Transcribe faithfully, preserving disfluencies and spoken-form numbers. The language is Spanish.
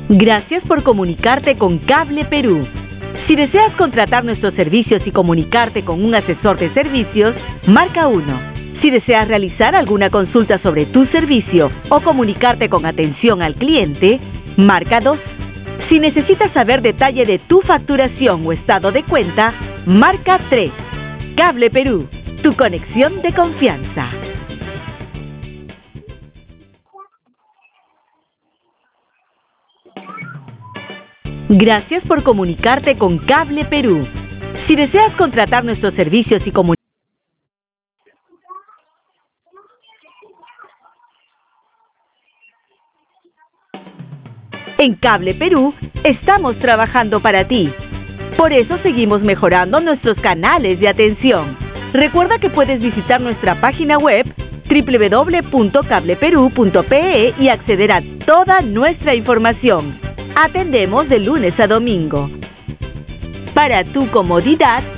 Gracias por comunicarte con Cable Perú. Si deseas contratar nuestros servicios y comunicarte con un asesor de servicios, marca uno. Si deseas realizar alguna consulta sobre tu servicio o comunicarte con atención al cliente, marca dos. Si necesitas saber detalle de tu facturación o estado de cuenta, marca tres. Cable Perú, tu conexión de confianza. Gracias por comunicarte con Cable Perú. Si deseas contratar nuestros servicios y comunicarte en Cable Perú, estamos trabajando para ti. Por eso seguimos mejorando nuestros canales de atención. Recuerda que puedes visitar nuestra página web doble u doble u doble u punto cable perú punto pe e y acceder a toda nuestra información. Atendemos de lunes a domingo. Para tu comodidad,